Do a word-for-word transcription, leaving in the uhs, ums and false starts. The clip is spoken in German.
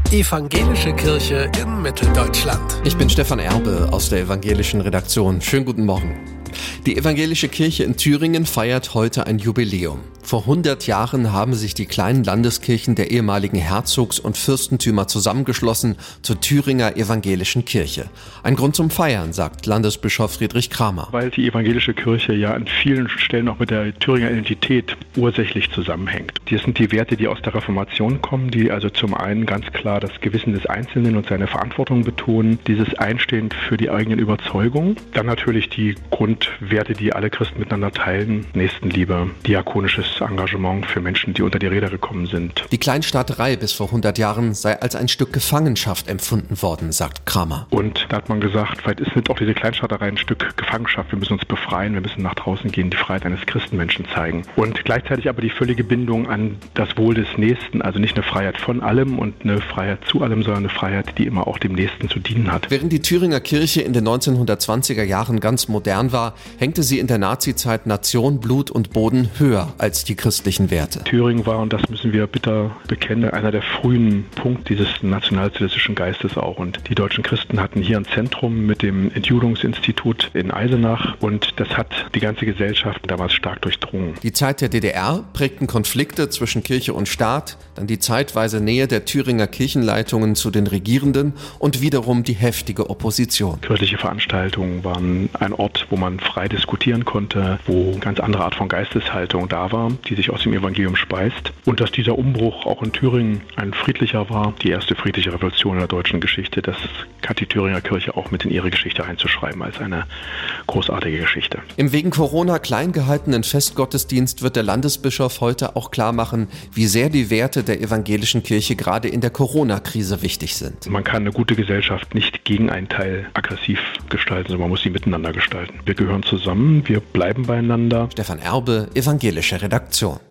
Evangelische Kirche in Mitteldeutschland. Ich bin Stefan Erbe aus der evangelischen Redaktion. Schönen guten Morgen. Die evangelische Kirche in Thüringen feiert heute ein Jubiläum. Vor hundert Jahren haben sich die kleinen Landeskirchen der ehemaligen Herzogs- und Fürstentümer zusammengeschlossen zur Thüringer Evangelischen Kirche. Ein Grund zum Feiern, sagt Landesbischof Friedrich Kramer. Weil die evangelische Kirche ja an vielen Stellen auch mit der Thüringer Identität ursächlich zusammenhängt. Das sind die Werte, die aus der Reformation kommen, die also zum einen ganz klar das Gewissen des Einzelnen und seine Verantwortung betonen, dieses Einstehen für die eigenen Überzeugungen. Dann natürlich die Grundwerte, die alle Christen miteinander teilen, Nächstenliebe, diakonisches Engagement für Menschen, die unter die Räder gekommen sind. Die Kleinstaaterei bis vor hundert Jahren sei als ein Stück Gefangenschaft empfunden worden, sagt Kramer. Und da hat man gesagt, vielleicht ist nicht auch diese Kleinstaaterei ein Stück Gefangenschaft. Wir müssen uns befreien, wir müssen nach draußen gehen, die Freiheit eines Christenmenschen zeigen. Und gleichzeitig aber die völlige Bindung an das Wohl des Nächsten, also nicht eine Freiheit von allem und eine Freiheit zu allem, sondern eine Freiheit, die immer auch dem Nächsten zu dienen hat. Während die Thüringer Kirche in den neunzehnhundertzwanziger Jahren ganz modern war, hängte sie in der Nazizeit Nation, Blut und Boden höher als die christlichen Werte. Thüringen war, und das müssen wir bitter bekennen, einer der frühen Punkte dieses nationalsozialistischen Geistes auch. Und die deutschen Christen hatten hier ein Zentrum mit dem Entjudungsinstitut in Eisenach und das hat die ganze Gesellschaft damals stark durchdrungen. Die Zeit der D D R prägten Konflikte zwischen Kirche und Staat, dann die zeitweise Nähe der Thüringer Kirchenleitungen zu den Regierenden und wiederum die heftige Opposition. Kirchliche Veranstaltungen waren ein Ort, wo man frei diskutieren konnte, wo eine ganz andere Art von Geisteshaltung da war, die sich aus dem Evangelium speist. Und dass dieser Umbruch auch in Thüringen ein friedlicher war, die erste friedliche Revolution in der deutschen Geschichte, das hat die Thüringer Kirche auch mit in ihre Geschichte einzuschreiben als eine großartige Geschichte. Im wegen Corona klein gehaltenen Festgottesdienst wird der Landesbischof heute auch klar machen, wie sehr die Werte der evangelischen Kirche gerade in der Corona-Krise wichtig sind. Man kann eine gute Gesellschaft nicht gegen einen Teil aggressiv gestalten, sondern man muss sie miteinander gestalten. Wir gehören zusammen, wir bleiben beieinander. Stefan Erbe, evangelische Redaktion.